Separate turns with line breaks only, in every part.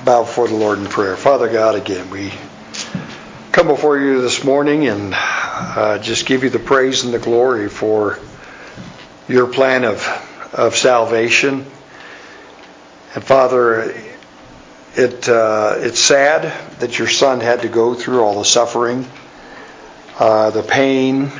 bow before the Lord in prayer. Father God, again, we come before you this morning and just give you the praise and the glory for your plan of salvation. And Father, it's sad that your Son had to go through all the suffering, the pain,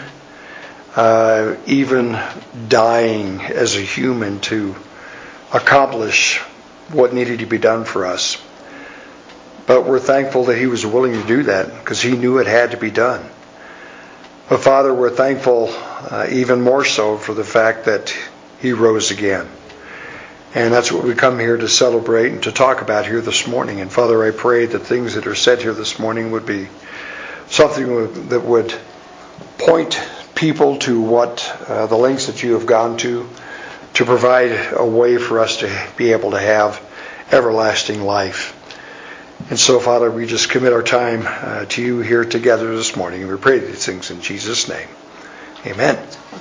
even dying as a human to accomplish what needed to be done for us. But we're thankful that he was willing to do that because he knew it had to be done. But Father, we're thankful even more so for the fact that he rose again. And that's what we come here to celebrate and to talk about here this morning. And Father, I pray that things that are said here this morning would be something that would point people to what the lengths that you have gone to provide a way for us to be able to have everlasting life. And so, Father, we just commit our time to you here together this morning. And we pray these things in Jesus' name. Amen.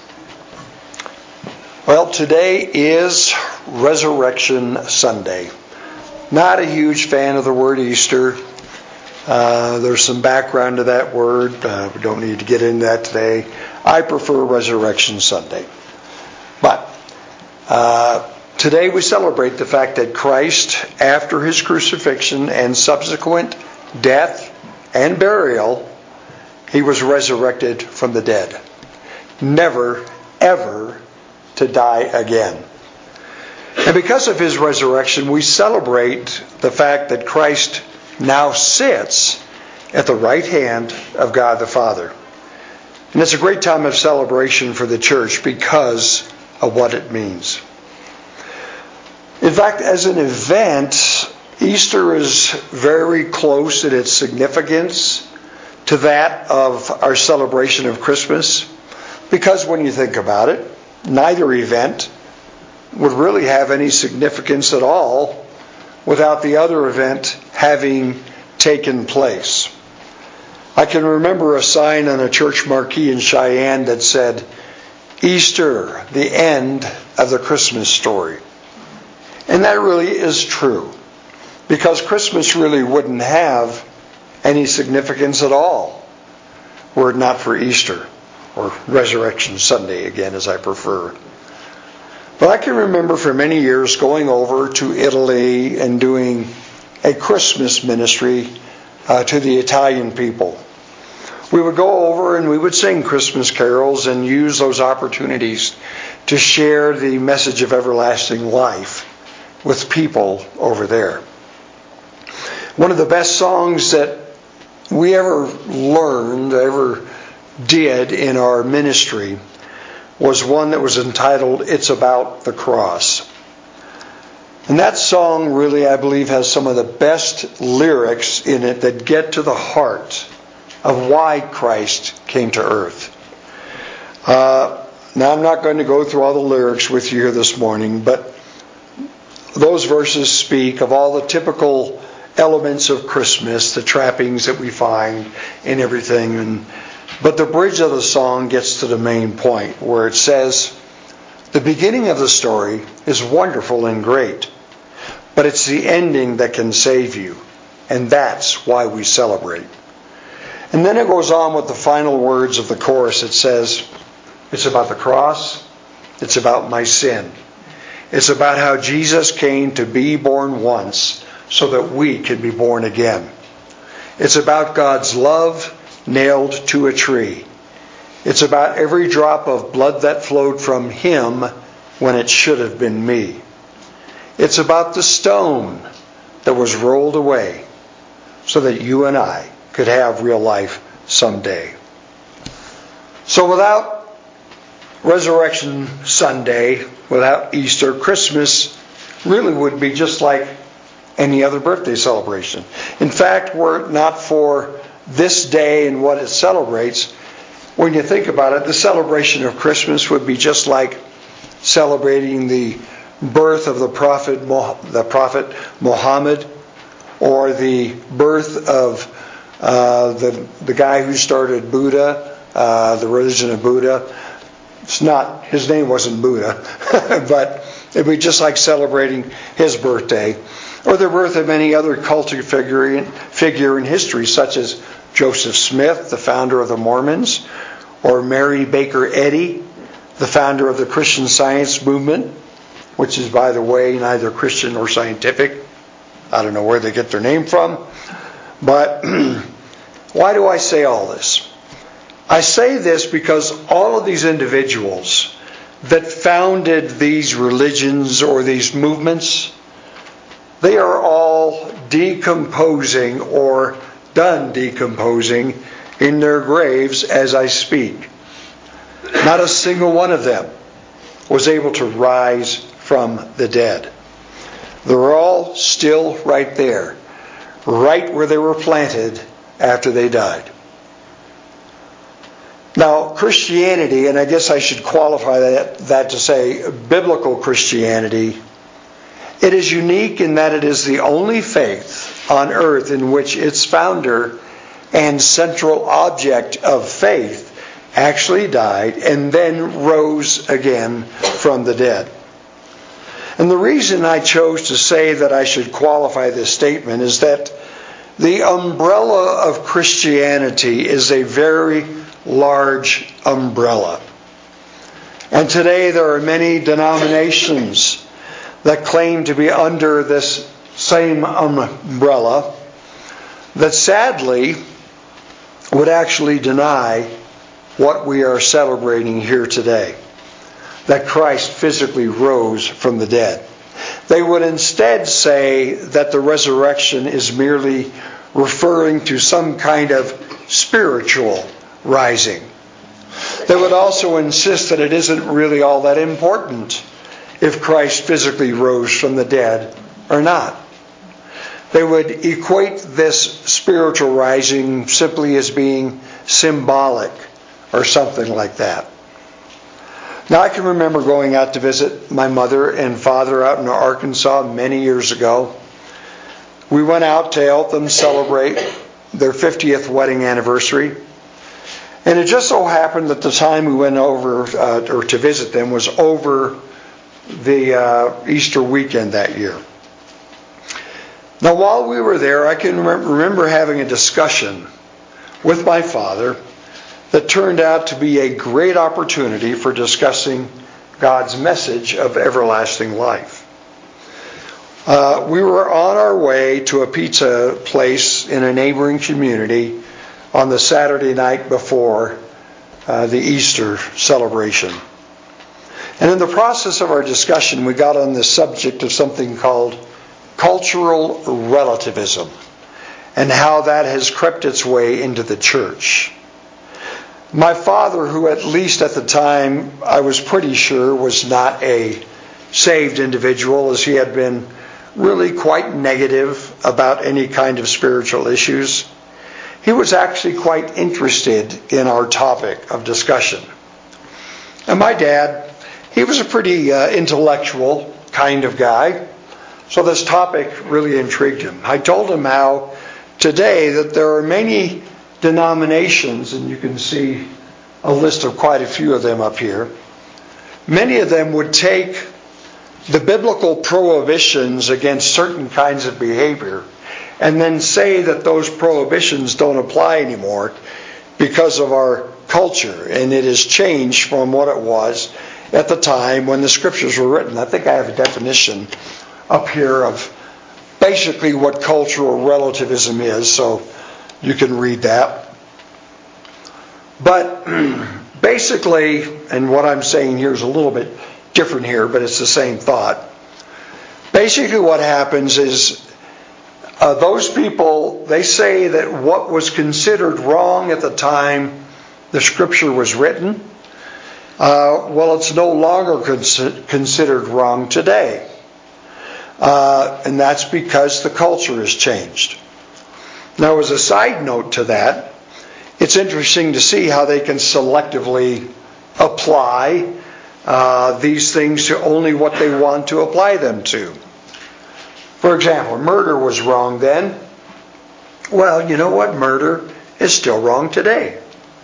Well, today is Resurrection Sunday. Not a huge fan of the word Easter. There's some background to that word. We don't need to get into that today. I prefer Resurrection Sunday. But today we celebrate the fact that Christ, after his crucifixion and subsequent death and burial, he was resurrected from the dead. Never, ever to die again. And because of his resurrection, we celebrate the fact that Christ now sits at the right hand of God the Father. And it's a great time of celebration for the church because of what it means. In fact, as an event, Easter is very close in its significance to that of our celebration of Christmas, because when you think about it, neither event would really have any significance at all without the other event having taken place. I can remember a sign on a church marquee in Cheyenne that said, "Easter, the end of the Christmas story." And that really is true, because Christmas really wouldn't have any significance at all were it not for Easter, or Resurrection Sunday again, as I prefer. But I can remember for many years going over to Italy and doing a Christmas ministry to the Italian people. We would go over and we would sing Christmas carols and use those opportunities to share the message of everlasting life with people over there. One of the best songs that we ever did in our ministry was one that was entitled, "It's About the Cross." And that song really, I believe, has some of the best lyrics in it that get to the heart of why Christ came to earth. Now, I'm not going to go through all the lyrics with you here this morning, but those verses speak of all the typical elements of Christmas, the trappings that we find in everything. But the bridge of the song gets to the main point where it says, "The beginning of the story is wonderful and great, but it's the ending that can save you, and that's why we celebrate." And then it goes on with the final words of the chorus. It says, "It's about the cross. It's about my sin. It's about how Jesus came to be born once so that we could be born again. It's about God's love nailed to a tree. It's about every drop of blood that flowed from Him when it should have been me. It's about the stone that was rolled away so that you and I could have real life someday." So without Resurrection Sunday, without Easter, Christmas really would be just like any other birthday celebration. In fact, were it not for this day and what it celebrates, when you think about it, the celebration of Christmas would be just like celebrating the birth of the prophet Muhammad, or the birth of the guy who started Buddha, the religion of Buddha. His name wasn't Buddha, but it'd be just like celebrating his birthday. or the birth of any other cultic figure in history, such as Joseph Smith, the founder of the Mormons, or Mary Baker Eddy, the founder of the Christian Science movement, which is, by the way, neither Christian nor scientific. I don't know where they get their name from. But why do I say all this? I say this because all of these individuals that founded these religions or these movements, they are all decomposing or done decomposing in their graves as I speak. Not a single one of them was able to rise from the dead. They're all still right there, right where they were planted after they died. Now, Christianity, and I guess I should qualify that to say biblical Christianity, it is unique in that it is the only faith on earth in which its founder and central object of faith actually died and then rose again from the dead. And the reason I chose to say that I should qualify this statement is that the umbrella of Christianity is a very large umbrella. And today there are many denominations that claim to be under this same umbrella that sadly would actually deny what we are celebrating here today, that Christ physically rose from the dead. They would instead say that the resurrection is merely referring to some kind of spiritual rising. They would also insist that it isn't really all that important if Christ physically rose from the dead or not. They would equate this spiritual rising simply as being symbolic or something like that. Now, I can remember going out to visit my mother and father out in Arkansas many years ago. We went out to help them celebrate their 50th wedding anniversary. And it just so happened that the time we went over or to visit them was over the Easter weekend that year. Now, while we were there, I can remember having a discussion with my father that turned out to be a great opportunity for discussing God's message of everlasting life. We were on our way to a pizza place in a neighboring community on the Saturday night before the Easter celebration. And in the process of our discussion, we got on the subject of something called cultural relativism and how that has crept its way into the church. My father, who at least at the time I was pretty sure was not a saved individual, as he had been really quite negative about any kind of spiritual issues, he was actually quite interested in our topic of discussion. And my dad, he was a pretty intellectual kind of guy, so this topic really intrigued him. I told him how today that there are many denominations, and you can see a list of quite a few of them up here. Many of them would take the biblical prohibitions against certain kinds of behavior and then say that those prohibitions don't apply anymore because of our culture, and it has changed from what it was at the time when the scriptures were written. I think I have a definition up here of basically what cultural relativism is, so you can read that. But basically, and what I'm saying here is a little bit different here, but it's the same thought. Basically what happens is those people, they say that what was considered wrong at the time the scripture was written, well, it's no longer considered wrong today. And that's because the culture has changed. Now, as a side note to that, it's interesting to see how they can selectively apply these things to only what they want to apply them to. For example, murder was wrong then. Well, you know what? Murder is still wrong today.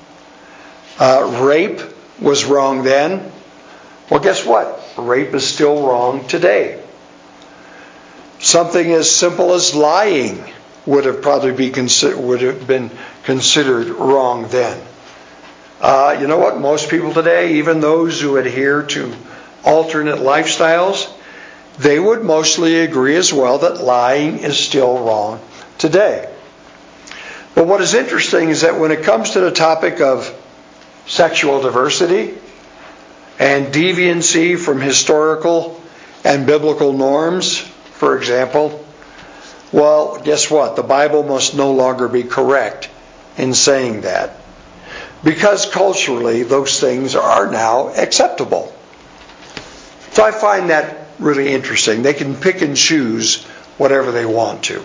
Rape was wrong then. Well, guess what? Rape is still wrong today. Something as simple as lying would have been considered wrong then. You know what? Most people today, even those who adhere to alternate lifestyles, they would mostly agree as well that lying is still wrong today. But what is interesting is that when it comes to the topic of sexual diversity and deviancy from historical and biblical norms, for example, well, guess what? The Bible must no longer be correct in saying that, because culturally those things are now acceptable. So I find that really interesting. They can pick and choose whatever they want to.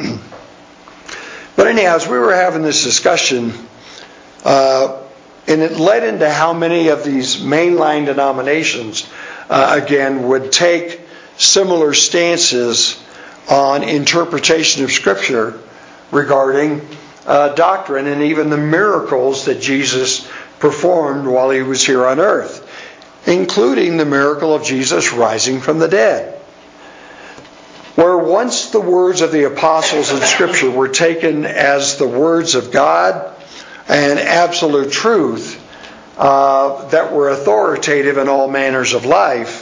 But anyhow, as we were having this discussion, and it led into how many of these mainline denominations, again, would take similar stances on interpretation of Scripture regarding doctrine and even the miracles that Jesus performed while he was here on earth, including the miracle of Jesus rising from the dead. Where once the words of the apostles in Scripture were taken as the words of God and absolute truth that were authoritative in all manners of life,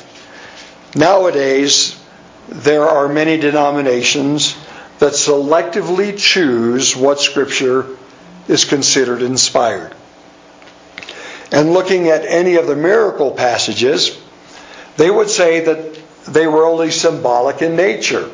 nowadays there are many denominations that selectively choose what Scripture is considered inspired. And looking at any of the miracle passages, they would say that they were only symbolic in nature.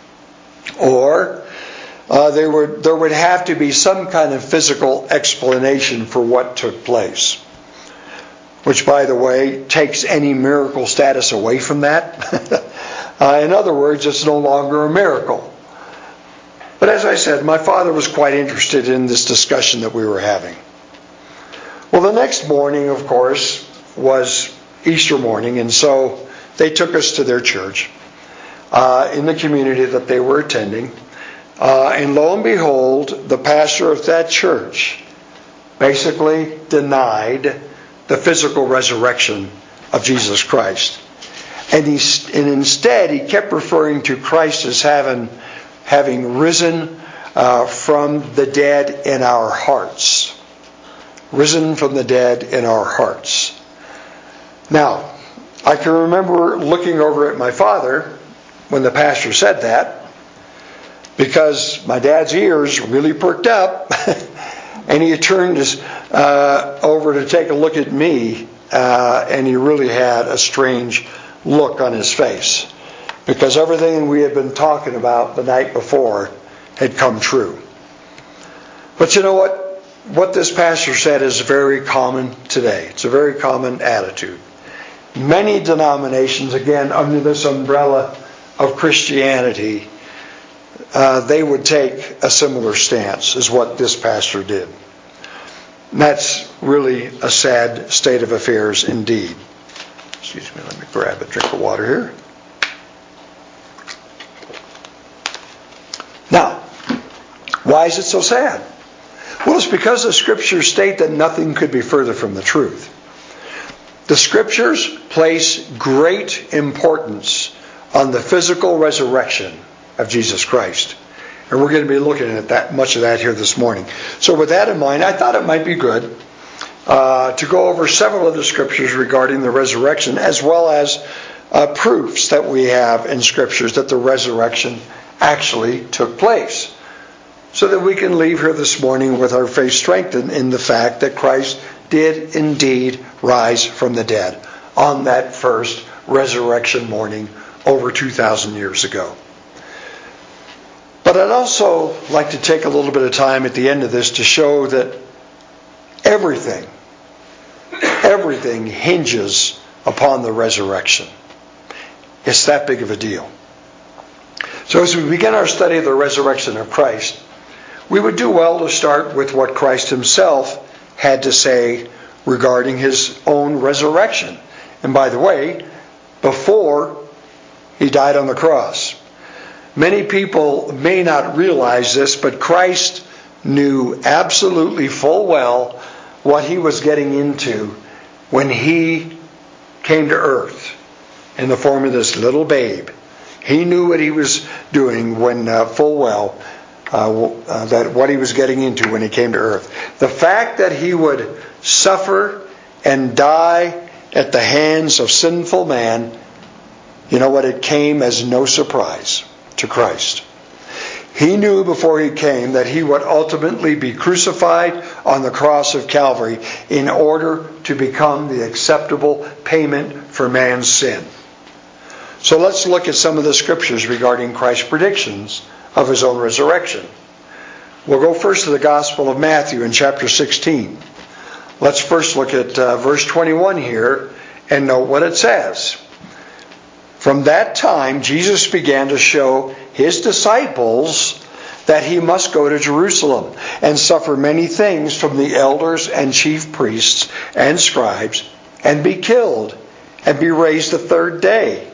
Or there would have to be some kind of physical explanation for what took place. Which, by the way, takes any miracle status away from that. In other words, it's no longer a miracle. But as I said, my father was quite interested in this discussion that we were having. Well, the next morning, of course, was Easter morning, and so they took us to their church in the community that they were attending. And lo and behold, the pastor of that church basically denied the physical resurrection of Jesus Christ. And instead, he kept referring to Christ as having risen from the dead in our hearts. Risen from the dead in our hearts. Now, I can remember looking over at my father when the pastor said that, because my dad's ears really perked up, and he turned over to take a look at me, and he really had a strange look on his face, because everything we had been talking about the night before had come true. But you know what? What this pastor said is very common today. It's a very common attitude. Many denominations, again, under this umbrella of Christianity, they would take a similar stance as what this pastor did. And that's really a sad state of affairs indeed. Excuse me, let me grab a drink of water here. Now, why is it so sad? Well, it's because the Scriptures state that nothing could be further from the truth. The Scriptures place great importance on the physical resurrection of Jesus Christ. And we're going to be looking at much of that here this morning. So with that in mind, I thought it might be good to go over several of the Scriptures regarding the resurrection, as well as proofs that we have in Scriptures that the resurrection actually took place, so that we can leave here this morning with our faith strengthened in the fact that Christ did indeed rise from the dead on that first resurrection morning over 2,000 years ago. But I'd also like to take a little bit of time at the end of this to show that everything hinges upon the resurrection. It's that big of a deal. So as we begin our study of the resurrection of Christ, we would do well to start with what Christ himself had to say regarding his own resurrection. And by the way, before he died on the cross. Many people may not realize this, but Christ knew absolutely full well what he was getting into when he came to earth in the form of this little babe He knew what he was doing when full well that what he was getting into when he came to earth. The fact that he would suffer and die at the hands of sinful man, you know what? It came as no surprise to Christ. He knew before he came that he would ultimately be crucified on the cross of Calvary in order to become the acceptable payment for man's sin. So let's look at some of the scriptures regarding Christ's predictions of his own resurrection. We'll go first to the Gospel of Matthew in chapter 16. Let's first look at verse 21 here and note what it says. From that time, Jesus began to show his disciples that he must go to Jerusalem and suffer many things from the elders and chief priests and scribes and be killed and be raised the third day.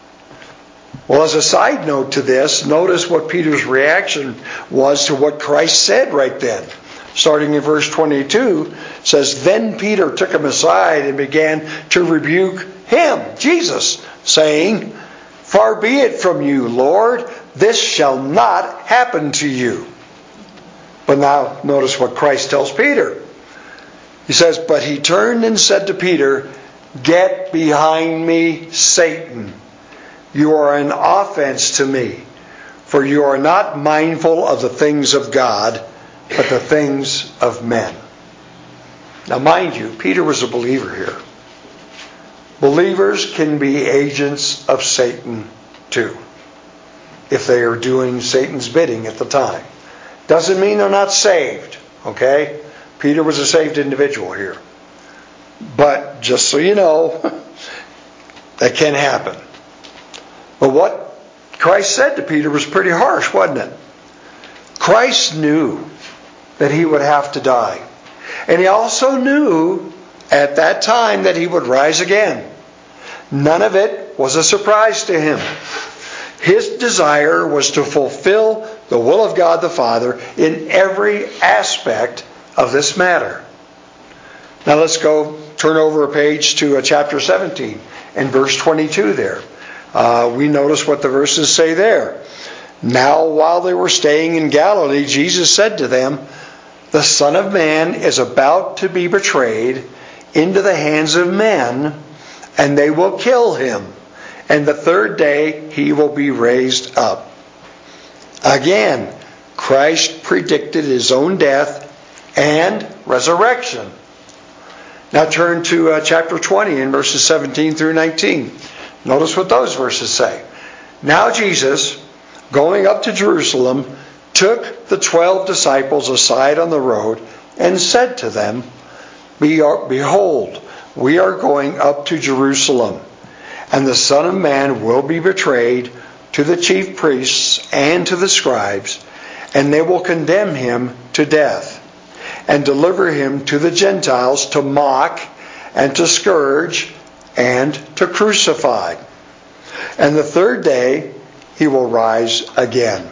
Well, as a side note to this, notice what Peter's reaction was to what Christ said right then. Starting in verse 22, it says, Then Peter took him aside and began to rebuke him, Jesus, saying, Far be it from you, Lord, this shall not happen to you. But now notice what Christ tells Peter. He says, But he turned and said to Peter, Get behind me, Satan. You are an offense to me, for you are not mindful of the things of God, but the things of men. Now mind you, Peter was a believer here. Believers can be agents of Satan too, if they are doing Satan's bidding at the time. Doesn't mean they're not saved, okay? Peter was a saved individual here. But just so you know, that can happen. But what Christ said to Peter was pretty harsh, wasn't it? Christ knew that he would have to die. And he also knew at that time that he would rise again. None of it was a surprise to him. His desire was to fulfill the will of God the Father in every aspect of this matter. Now let's turn over a page to chapter 17 and verse 22 there. We notice what the verses say there. Now while they were staying in Galilee, Jesus said to them, The Son of Man is about to be betrayed into the hands of men, and they will kill him. And the third day he will be raised up. Again, Christ predicted his own death and resurrection. Now turn to chapter 20 in verses 17 through 19. Notice what those verses say. Now Jesus, going up to Jerusalem, took the 12 disciples aside on the road and said to them, Behold, we are going up to Jerusalem, and the Son of Man will be betrayed to the chief priests and to the scribes, and they will condemn him to death, and deliver him to the Gentiles to mock and to scourge and to crucify. And the third day he will rise again.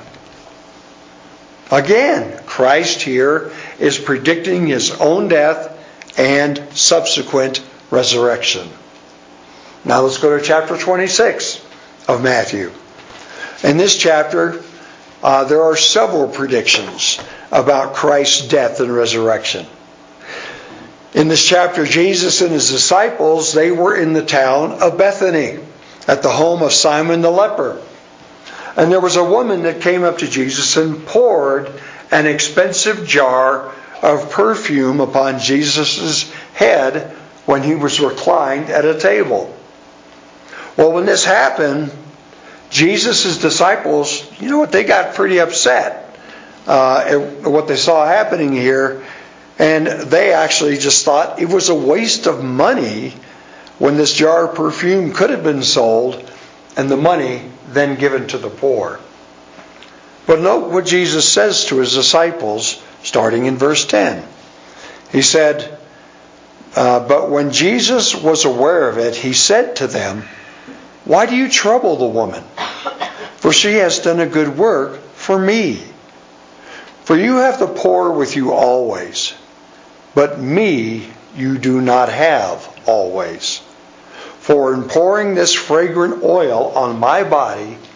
Again, Christ here is predicting his own death and subsequent resurrection. Now let's go to chapter 26 of Matthew. In this chapter, there are several predictions about Christ's death and resurrection. In this chapter, Jesus and his disciples, they were in the town of Bethany at the home of Simon the leper. And there was a woman that came up to Jesus and poured an expensive jar of perfume upon Jesus' head when he was reclined at a table. Well, when this happened, Jesus' disciples, you know what, they got pretty upset at what they saw happening here. And they actually just thought it was a waste of money when this jar of perfume could have been sold and the money then given to the poor. But note what Jesus says to his disciples starting in verse 10. He said, But when Jesus was aware of it, he said to them, Why do you trouble the woman? For she has done a good work for me. For you have the poor with you always, but me you do not have always. For in pouring this fragrant oil on my body,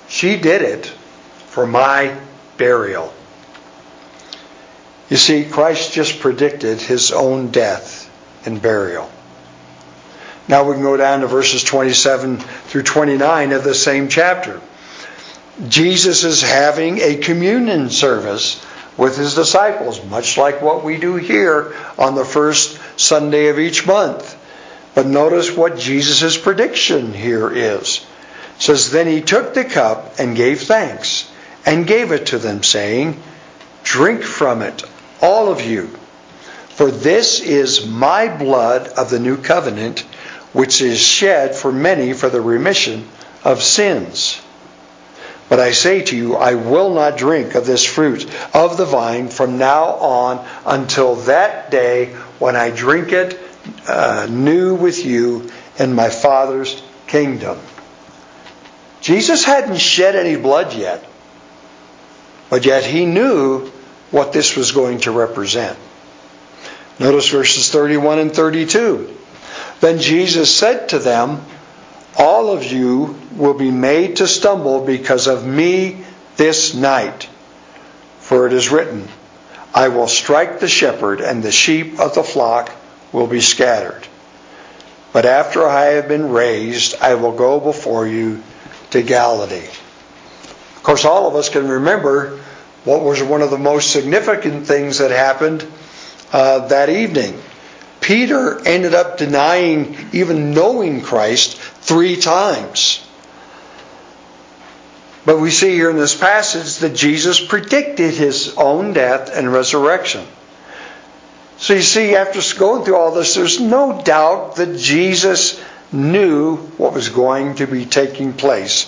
She did it for my burial. You see, Christ just predicted his own death and burial. Now we can go down to verses 27 through 29 of the same chapter. Jesus is having a communion service with his disciples, much like what we do here on the first Sunday of each month. But notice what Jesus' prediction here is. It says, "Then he took the cup and gave thanks, and gave it to them, saying, 'Drink from it, all of you, for this is my blood of the new covenant, which is shed for many for the remission of sins. But I say to you, I will not drink of this fruit of the vine from now on until that day when I drink it new with you in my Father's kingdom.'" Jesus hadn't shed any blood yet, but yet he knew what this was going to represent. Notice verses 31 and 32. "Then Jesus said to them, 'All of you will be made to stumble because of me this night. For it is written, I will strike the shepherd, and the sheep of the flock will be scattered. But after I have been raised, I will go before you to Galilee.'" Of course, all of us can remember what was one of the most significant things that happened that evening. Peter ended up denying even knowing Christ 3 times. But we see here in this passage that Jesus predicted his own death and resurrection. So you see, after going through all this, there's no doubt that Jesus knew what was going to be taking place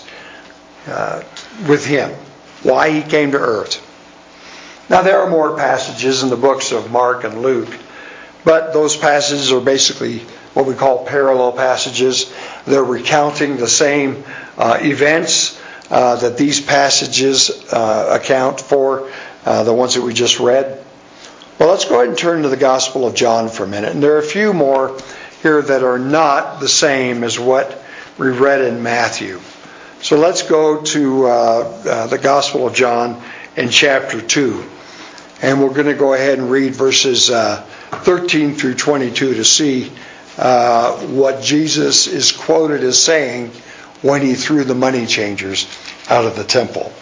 with him, why he came to earth. Now, there are more passages in the books of Mark and Luke, but those passages are basically what we call parallel passages. They're recounting the same events that these passages account for, the ones that we just read. Well, let's go ahead and turn to the Gospel of John for a minute. And there are a few more here that are not the same as what we read in Matthew. So let's go to the Gospel of John in chapter 2. And we're going to go ahead and read verses 13 through 22 to see what Jesus is quoted as saying when he threw the money changers out of the temple.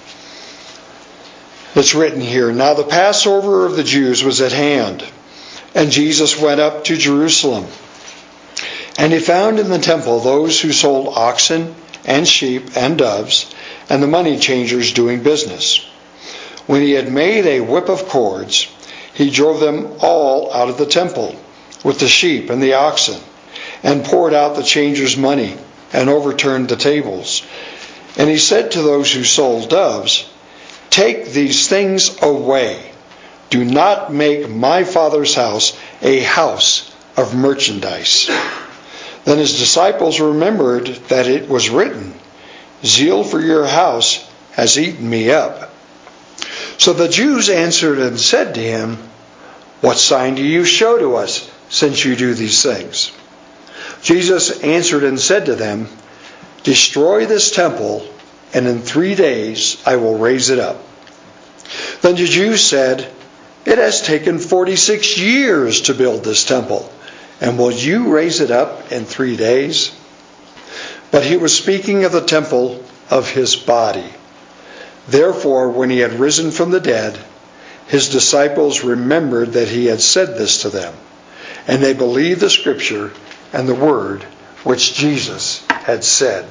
It's written here, "Now the Passover of the Jews was at hand, and Jesus went up to Jerusalem. And he found in the temple those who sold oxen and sheep and doves, and the money changers doing business. When he had made a whip of cords, he drove them all out of the temple, with the sheep and the oxen, and poured out the changers' money, and overturned the tables. And he said to those who sold doves, 'Take these things away. Do not make my Father's house a house of merchandise.' Then his disciples remembered that it was written, 'Zeal for your house has eaten me up.' So the Jews answered and said to him, 'What sign do you show to us, since you do these things?' Jesus answered and said to them, 'Destroy this temple, and in 3 days I will raise it up.' Then the Jews said, 'It has taken 46 years to build this temple, and will you raise it up in 3 days?' But he was speaking of the temple of his body. Therefore, when he had risen from the dead, his disciples remembered that he had said this to them, and they believed the scripture and the word which Jesus had said."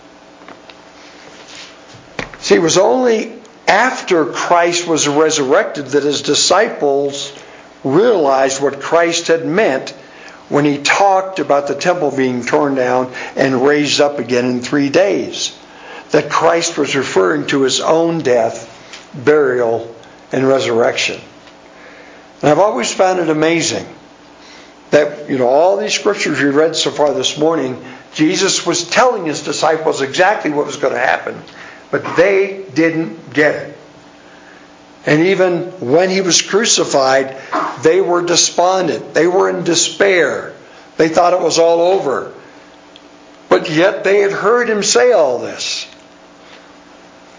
See, it was only after Christ was resurrected that his disciples realized what Christ had meant when he talked about the temple being torn down and raised up again in 3 days. That Christ was referring to his own death, burial, and resurrection. And I've always found it amazing that, all these scriptures we read so far this morning, Jesus was telling his disciples exactly what was going to happen, but they didn't get it. And even when he was crucified, they were despondent. They were in despair. They thought it was all over. But yet they had heard him say all this.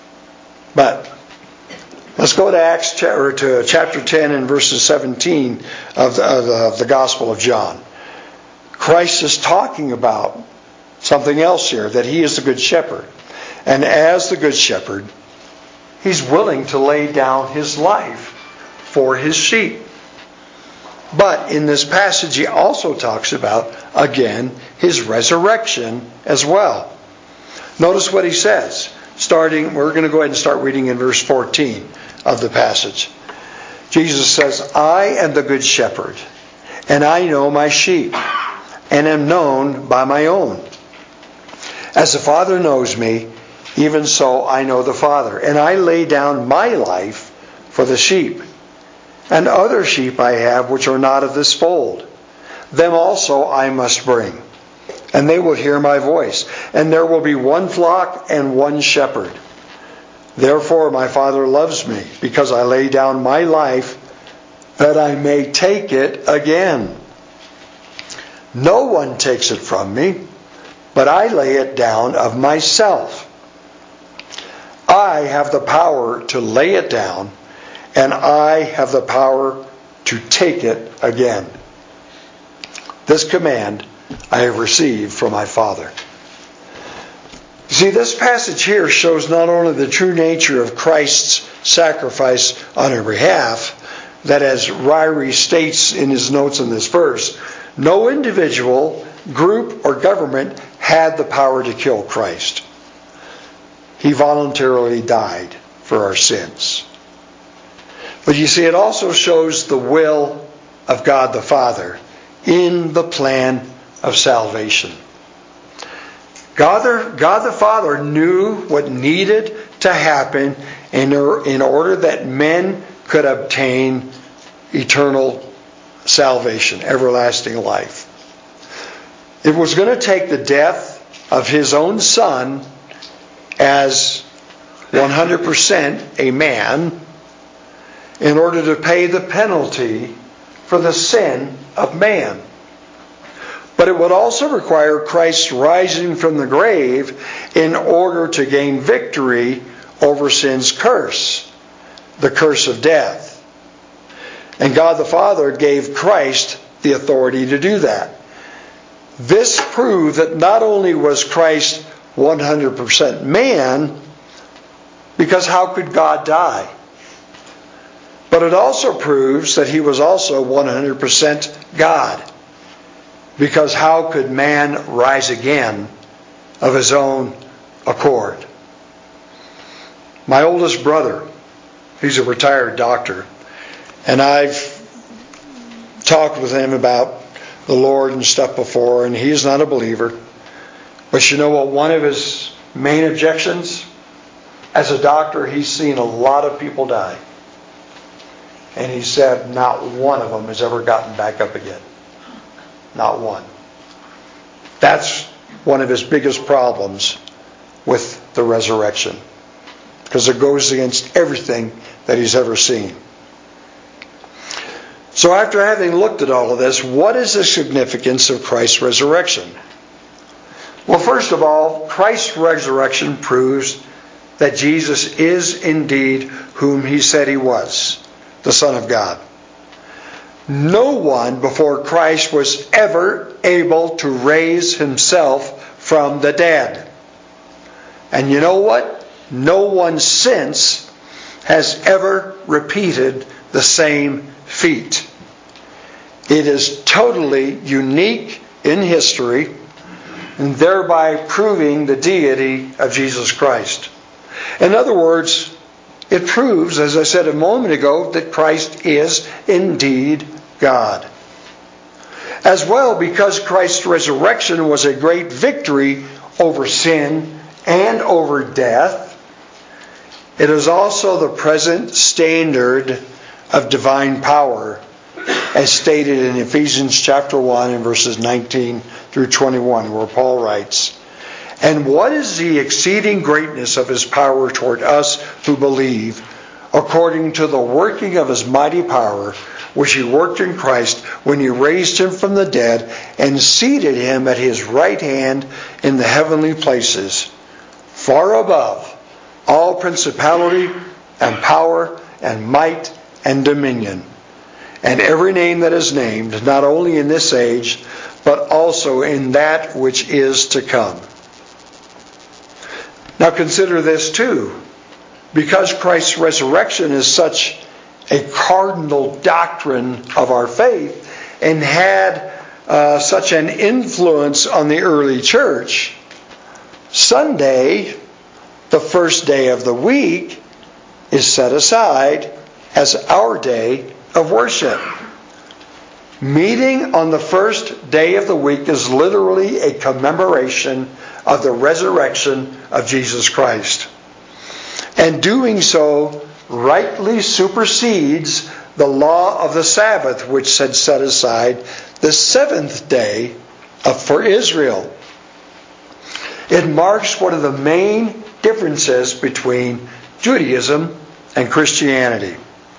But let's go to chapter 10 and verses 17 of the Gospel of John. Christ is talking about something else here, that He is the Good Shepherd. And as the Good Shepherd, He's willing to lay down His life for His sheep. But in this passage, He also talks about, again, His resurrection as well. Notice what He says. We're going to go ahead and start reading in verse 14 of the passage. Jesus says, I am the Good Shepherd, and I know my sheep, and am known by my own. As the Father knows me, even so I know the Father, and I lay down my life for the sheep. And other sheep I have which are not of this fold. Them also I must bring, and they will hear my voice. And there will be one flock and one shepherd. Therefore my Father loves me, because I lay down my life that I may take it again. No one takes it from me, but I lay it down of myself. I have the power to lay it down, and I have the power to take it again. This command I have received from my Father. See, this passage here shows not only the true nature of Christ's sacrifice on our behalf, that as Ryrie states in his notes in this verse, no individual, group, or government had the power to kill Christ. He voluntarily died for our sins. But you see, it also shows the will of God the Father in the plan of salvation. God the Father knew what needed to happen in order that men could obtain eternal salvation, everlasting life. It was going to take the death of His own Son as 100% a man in order to pay the penalty for the sin of man. But it would also require Christ rising from the grave in order to gain victory over sin's curse, the curse of death. And God the Father gave Christ the authority to do that. This proved that not only was Christ 100% man, because how could God die? But it also proves that He was also 100% God. Because how could man rise again of his own accord? My oldest brother, he's a retired doctor, and I've talked with him about the Lord and stuff before, and he's not a believer. But you know what? One of his main objections, as a doctor, he's seen a lot of people die. And he said not one of them has ever gotten back up again. Not one. That's one of his biggest problems with the resurrection, because it goes against everything that he's ever seen. So after having looked at all of this, what is the significance of Christ's resurrection? Well, first of all, Christ's resurrection proves that Jesus is indeed whom He said He was, the Son of God. No one before Christ was ever able to raise himself from the dead. And you know what? No one since has ever repeated the same feat. It is totally unique in history, and thereby proving the deity of Jesus Christ. In other words, it proves, as I said a moment ago, that Christ is indeed God. As well, because Christ's resurrection was a great victory over sin and over death, it is also the present standard of divine power, as stated in Ephesians chapter 1 and verses 19 through 21, where Paul writes, "And what is the exceeding greatness of His power toward us who believe, according to the working of His mighty power, which He worked in Christ when He raised Him from the dead and seated Him at His right hand in the heavenly places, far above all principality and power and might and dominion, and every name that is named, not only in this age, but also in that which is to come. Now consider this too. Because Christ's resurrection is such a cardinal doctrine of our faith and had such an influence on the early church, Sunday, the first day of the week, is set aside as our day of worship. Meeting on the first day of the week is literally a commemoration of the resurrection of Jesus Christ. And doing so rightly supersedes the law of the Sabbath, which had set aside the seventh day for Israel. It marks one of the main differences between Judaism and Christianity.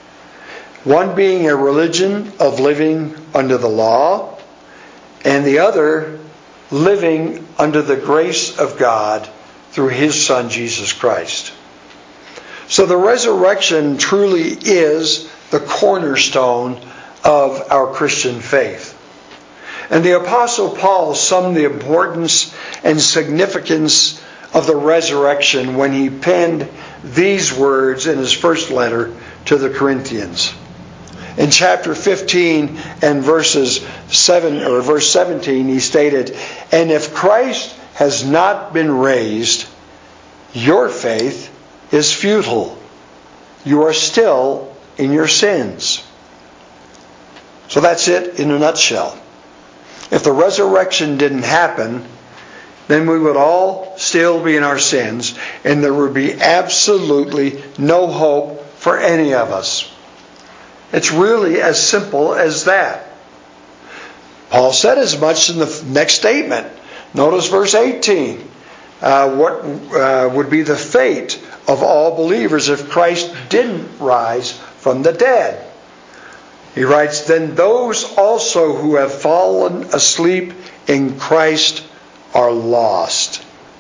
One being a religion of living under the law, and the other living under the grace of God through His Son, Jesus Christ. So the resurrection truly is the cornerstone of our Christian faith. And the Apostle Paul summed the importance and significance of the resurrection when he penned these words in his first letter to the Corinthians. In chapter 15 and verse 17, he stated, "And if Christ has not been raised, your faith is futile. You are still in your sins." So that's it in a nutshell. If the resurrection didn't happen, then we would all still be in our sins, and there would be absolutely no hope for any of us. It's really as simple as that. Paul said as much in the next statement. Notice verse 18. What would be the fate of all believers if Christ didn't rise from the dead? He writes, "Then those also who have fallen asleep in Christ are lost."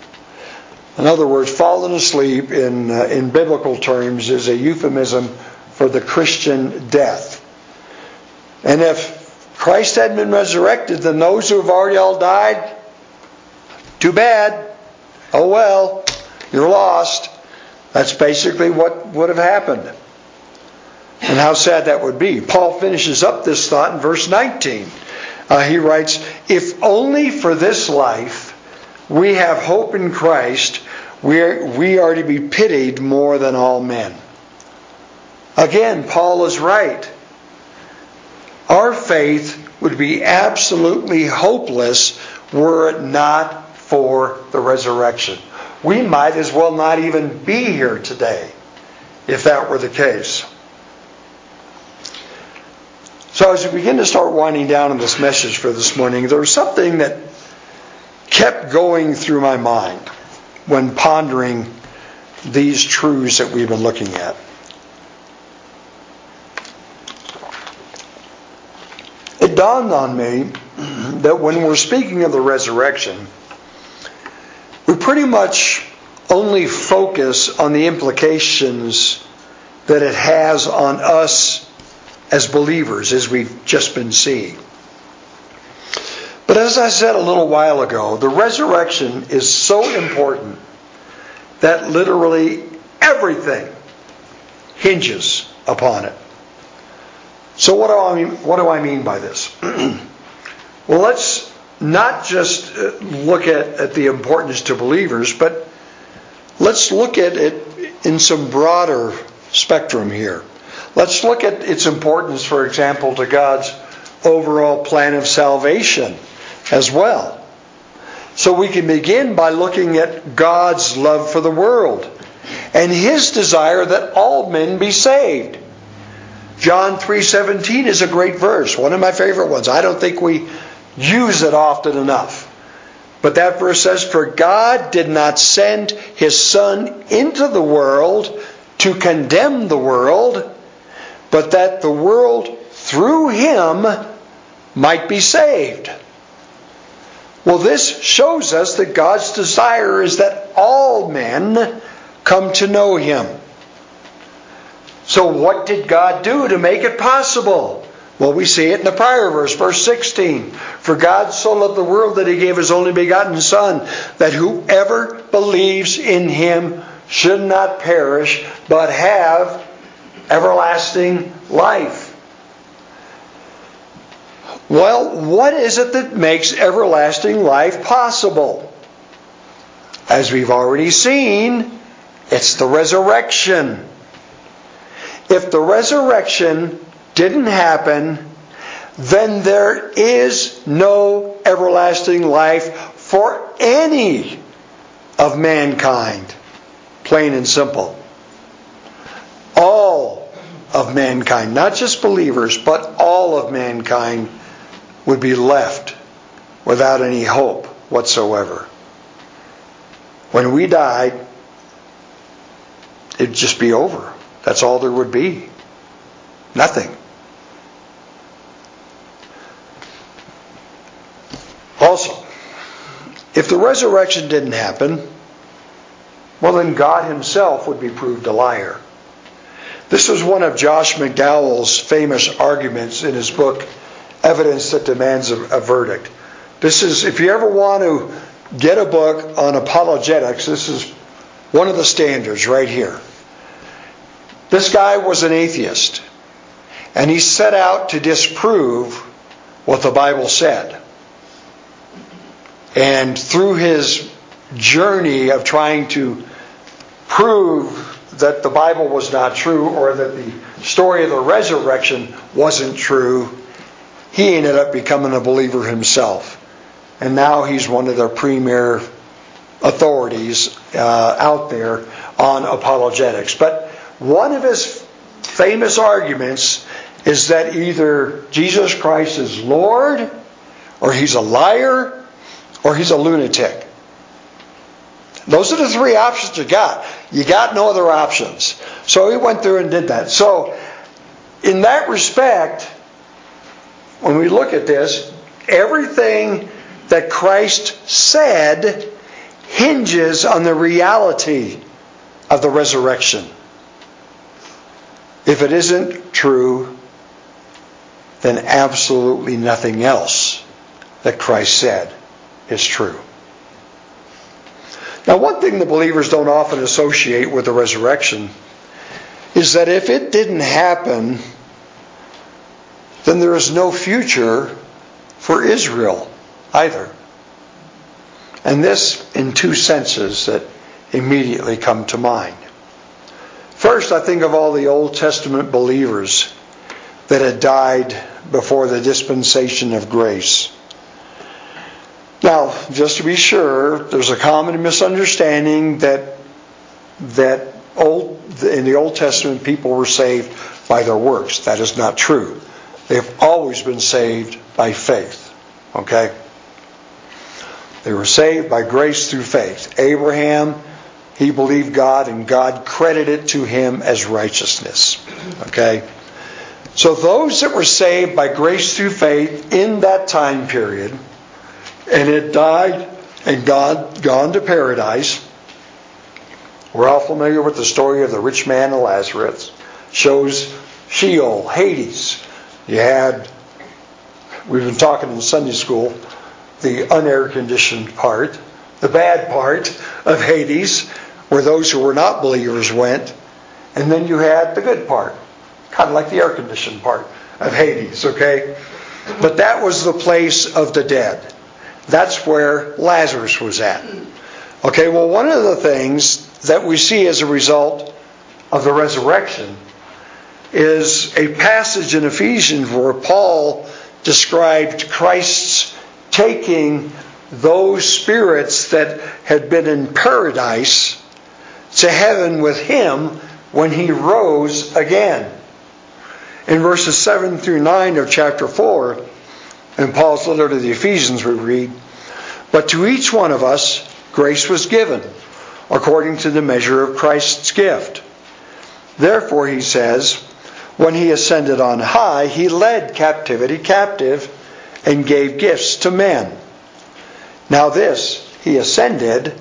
In other words, fallen asleep in biblical terms is a euphemism for the Christian death. And if Christ hadn't been resurrected, then those who have already all died, too bad. Oh well, you're lost. That's basically what would have happened. And how sad that would be. Paul finishes up this thought in verse 19. He writes, "If only for this life we have hope in Christ, we are to be pitied more than all men." Again, Paul is right. Our faith would be absolutely hopeless were it not for the resurrection. We might as well not even be here today if that were the case. So as we begin to start winding down on this message for this morning, there was something that kept going through my mind when pondering these truths that we've been looking at. It dawned on me that when we're speaking of the resurrection, we pretty much only focus on the implications that it has on us as believers, as we've just been seeing. But as I said a little while ago, the resurrection is so important that literally everything hinges upon it. So what do I mean by this? Well, let's not just look at the importance to believers, but let's look at it in some broader spectrum here. Let's look at its importance, for example, to God's overall plan of salvation as well. So we can begin by looking at God's love for the world and His desire that all men be saved. John 3:17 is a great verse, one of my favorite ones. I don't think we use it often enough. But that verse says, "For God did not send His Son into the world to condemn the world, but that the world through Him might be saved." Well, this shows us that God's desire is that all men come to know Him. So what did God do to make it possible? Well, we see it in the prior verse, verse 16. For God so loved the world that He gave His only begotten Son, that whoever believes in Him should not perish, but have everlasting life. Well, what is it that makes everlasting life possible? As we've already seen, it's the resurrection. If the resurrection didn't happen, then there is no everlasting life for any of mankind. Plain and simple. All of mankind, not just believers, but all of mankind would be left without any hope whatsoever. When we died, it'd just be over. That's all there would be. Nothing. Also, if the resurrection didn't happen, well, then God Himself would be proved a liar. This was one of Josh McDowell's famous arguments in his book, Evidence That Demands a Verdict. This is, if you ever want to get a book on apologetics, this is one of the standards right here. This guy was an atheist, and he set out to disprove what the Bible said. And through his journey of trying to prove that the Bible was not true, or that the story of the resurrection wasn't true, he ended up becoming a believer himself. And now he's one of the premier authorities out there on apologetics. But one of his famous arguments is that either Jesus Christ is Lord, or He's a liar, or He's a lunatic. Those are the three options you got. You got no other options. So he went through and did that. So in that respect, when we look at this, everything that Christ said hinges on the reality of the resurrection. If it isn't true, then absolutely nothing else that Christ said is true. Now, one thing the believers don't often associate with the resurrection is that if it didn't happen, then there is no future for Israel either. And this in two senses that immediately come to mind. First, I think of all the Old Testament believers that had died before the dispensation of grace. Now, just to be sure, there's a common misunderstanding that in the Old Testament people were saved by their works. That is not true. They have always been saved by faith. Okay? They were saved by grace through faith. Abraham, he believed God, and God credited to him as righteousness. Okay? So those that were saved by grace through faith in that time period, and had died and gone to paradise. We're all familiar with the story of the rich man and Lazarus. Shows Sheol, Hades. We've been talking in Sunday school, the unair-conditioned part, the bad part of Hades, where those who were not believers went. And then you had the good part, kind of like the air-conditioned part of Hades, okay? But that was the place of the dead. That's where Lazarus was at. Okay, well, one of the things that we see as a result of the resurrection is a passage in Ephesians where Paul described Christ's taking those spirits that had been in paradise to heaven with Him when He rose again. In verses 7 through 9 of chapter 4, in Paul's letter to the Ephesians, we read, "But to each one of us grace was given, according to the measure of Christ's gift. Therefore," he says, "when He ascended on high, He led captivity captive and gave gifts to men. Now this, He ascended,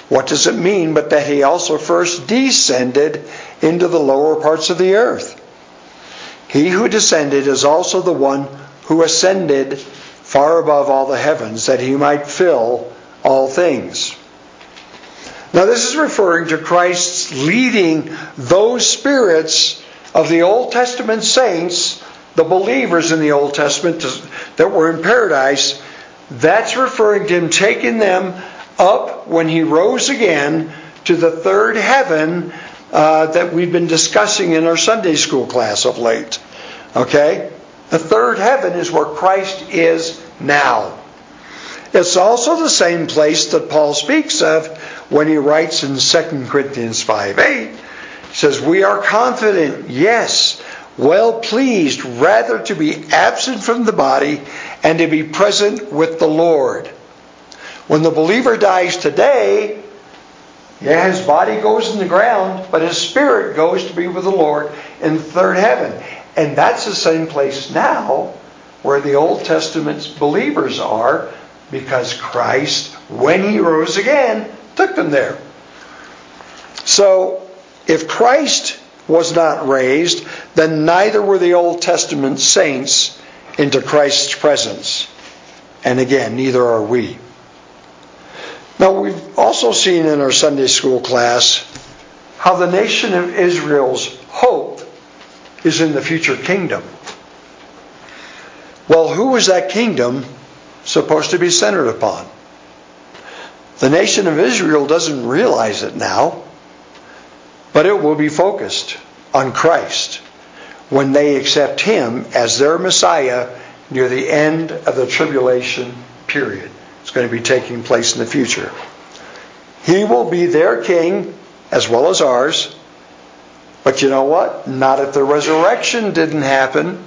What does it mean but that he also first descended into the lower parts of the earth? He who descended is also the one who ascended far above all the heavens, that he might fill all things. Now this is referring to Christ's leading those spirits of the Old Testament saints, the believers in the Old Testament that were in paradise. That's referring to him taking them up when he rose again to the third heaven that we've been discussing in our Sunday school class of late. Okay? The third heaven is where Christ is now. It's also the same place that Paul speaks of when he writes in 2 Corinthians 5:8. He says, we are confident, yes, well pleased, rather to be absent from the body and to be present with the Lord. When the believer dies today, his body goes in the ground, but his spirit goes to be with the Lord in the third heaven. And that's the same place now where the Old Testament believers are, because Christ, when he rose again, took them there. So, if Christ was not raised, then neither were the Old Testament saints into Christ's presence. And again, neither are we. Now, we've also seen in our Sunday school class how the nation of Israel's hope is in the future kingdom. Well, who is that kingdom supposed to be centered upon? The nation of Israel doesn't realize it now, but it will be focused on Christ when they accept him as their Messiah near the end of the tribulation period. It's going to be taking place in the future. He will be their king as well as ours. But you know what? Not if the resurrection didn't happen.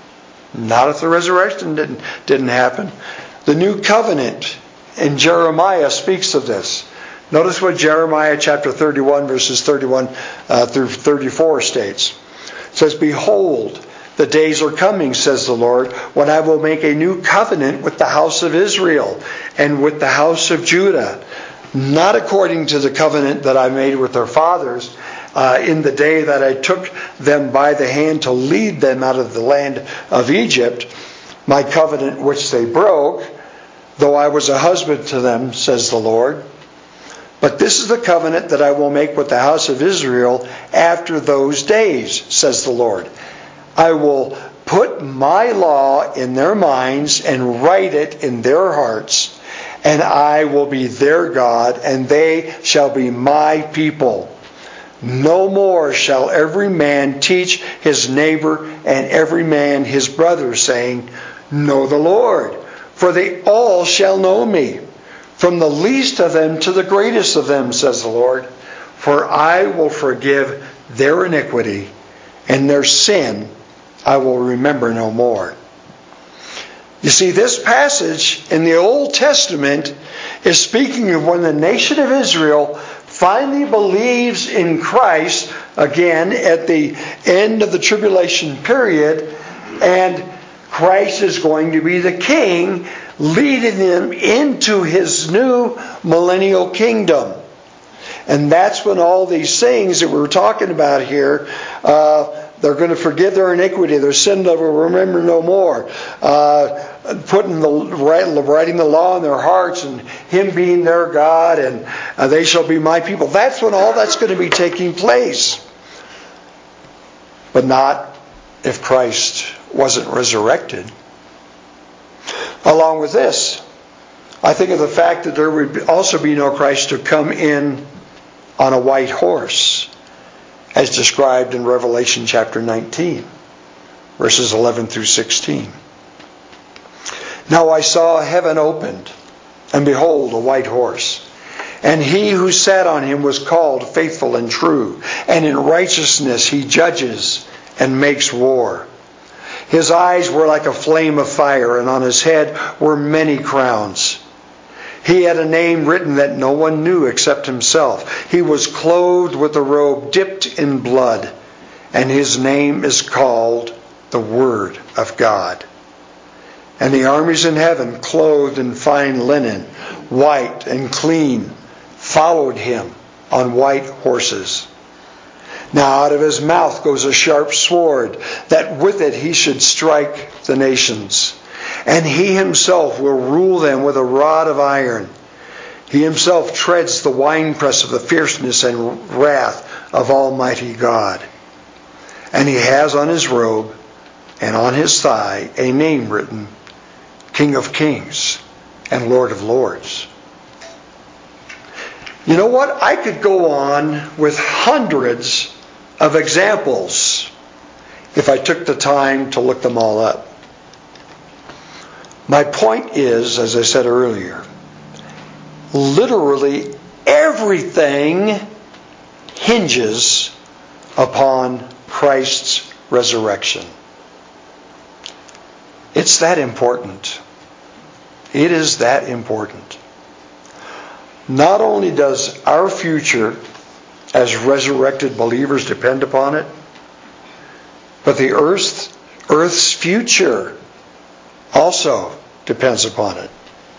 Not if the resurrection didn't happen. The new covenant in Jeremiah speaks of this. Notice what Jeremiah chapter 31 verses 31 through 34 states. It says, behold, the days are coming, says the Lord, when I will make a new covenant with the house of Israel and with the house of Judah, not according to the covenant that I made with their fathers in the day that I took them by the hand to lead them out of the land of Egypt, my covenant which they broke, though I was a husband to them, says the Lord. But this is the covenant that I will make with the house of Israel after those days, says the Lord. I will put my law in their minds and write it in their hearts, and I will be their God, and they shall be my people. No more shall every man teach his neighbor and every man his brother, saying, know the Lord, for they all shall know me, from the least of them to the greatest of them, says the Lord. For I will forgive their iniquity, and their sin I will remember no more. You see, this passage in the Old Testament is speaking of when the nation of Israel finally believes in Christ, again, at the end of the tribulation period, and Christ is going to be the king, leading them into his new millennial kingdom. And that's when all these things that we're talking about here, they're going to forgive their iniquity, their sin they will remember no more. Writing the law in their hearts, and him being their God, and they shall be my people. That's when all that's going to be taking place. But not if Christ wasn't resurrected. Along with this, I think of the fact that there would also be no Christ to come in on a white horse, as described in Revelation chapter 19, verses 11 through 16. Now I saw heaven opened, and behold, a white horse. And he who sat on him was called Faithful and True, and in righteousness he judges and makes war. His eyes were like a flame of fire, and on his head were many crowns. He had a name written that no one knew except himself. He was clothed with a robe dipped in blood, and his name is called the Word of God. And the armies in heaven, clothed in fine linen, white and clean, followed him on white horses. Now out of his mouth goes a sharp sword, that with it he should strike the nations. And he himself will rule them with a rod of iron. He himself treads the winepress of the fierceness and wrath of Almighty God. And he has on his robe and on his thigh a name written, King of Kings and Lord of Lords. You know what? I could go on with hundreds of examples if I took the time to look them all up. My point is, as I said earlier, literally everything hinges upon Christ's resurrection. It's that important. It is that important. Not only does our future as resurrected believers depend upon it, but the earth's future also depends upon it.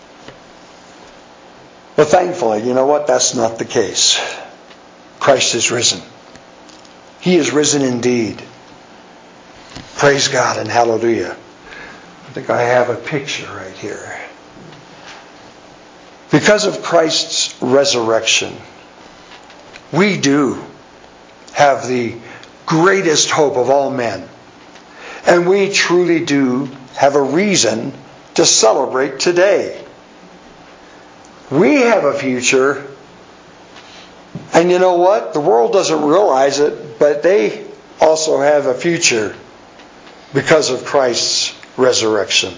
But thankfully, you know what? That's not the case. Christ is risen. He is risen indeed. Praise God and hallelujah. I think I have a picture right here. Because of Christ's resurrection, we do have the greatest hope of all men. And we truly do have a reason to celebrate today. We have a future, and you know what? The world doesn't realize it, but they also have a future because of Christ's resurrection.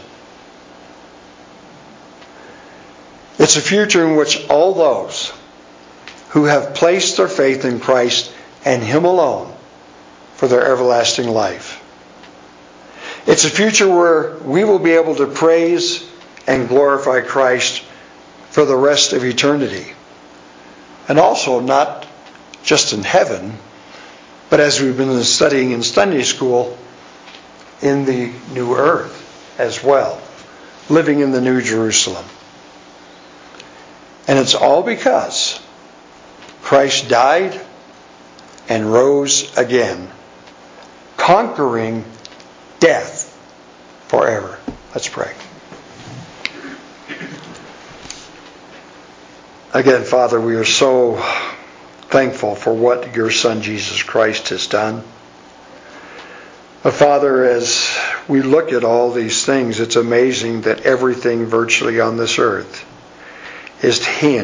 It's a future in which all those who have placed their faith in Christ and Him alone for their everlasting life. It's a future where we will be able to praise and glorify Christ for the rest of eternity. And also not just in heaven, but as we've been studying in Sunday school, in the new earth as well, living in the New Jerusalem. And it's all because Christ died and rose again, conquering death forever. Let's pray. Again, Father, we are so thankful for what your Son Jesus Christ has done. But Father, as we look at all these things, it's amazing that everything virtually on this earth is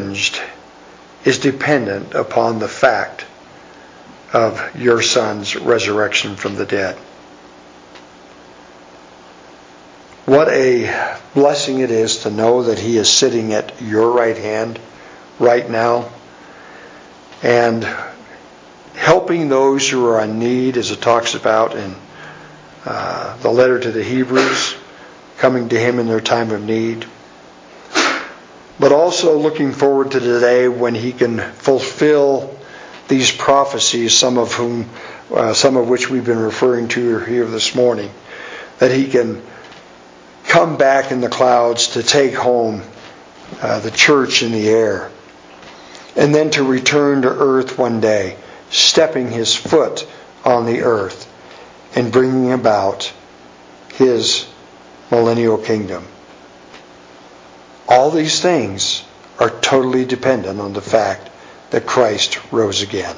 dependent upon the fact of your Son's resurrection from the dead. What a blessing it is to know that He is sitting at your right hand right now and helping those who are in need, as it talks about in the letter to the Hebrews, coming to Him in their time of need. But also looking forward to the day when He can fulfill these prophecies, some of which we've been referring to here this morning, that He can come back in the clouds to take home the church in the air, and then to return to earth one day, stepping His foot on the earth and bringing about His millennial kingdom. All these things are totally dependent on the fact that Christ rose again.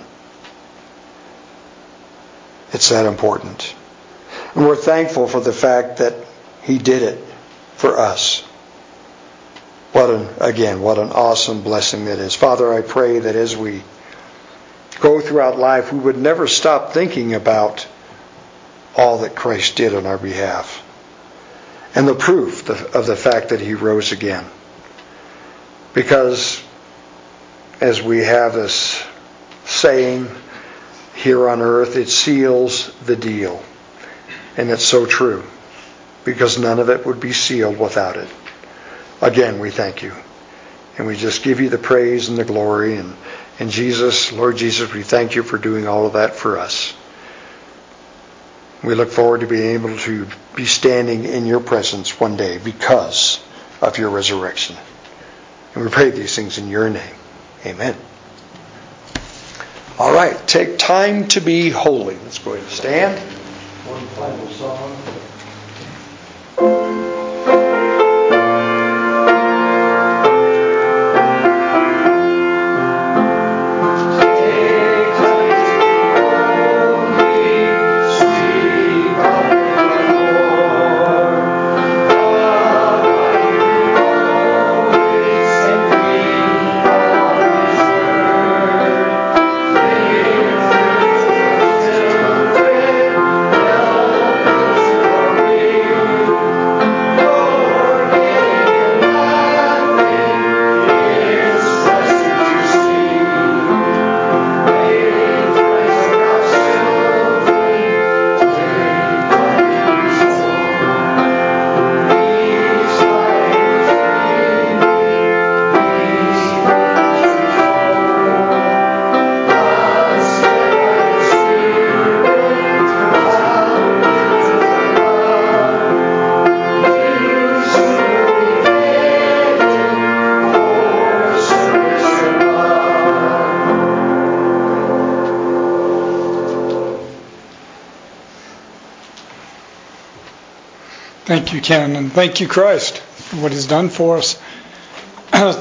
It's that important. And we're thankful for the fact that He did it for us. What an awesome blessing that is. Father, I pray that as we go throughout life, we would never stop thinking about all that Christ did on our behalf and the proof of the fact that He rose again. Because as we have this saying here on earth, it seals the deal. And it's so true, because none of it would be sealed without it. Again, we thank You. And we just give You the praise and the glory. And Jesus, Lord Jesus, we thank You for doing all of that for us. We look forward to being able to be standing in Your presence one day because of Your resurrection. And we pray these things in Your name. Amen. All right, take time to be holy. Let's go ahead and stand. One final song.
Thank you, Ken, and thank you, Christ, for what He's done for us.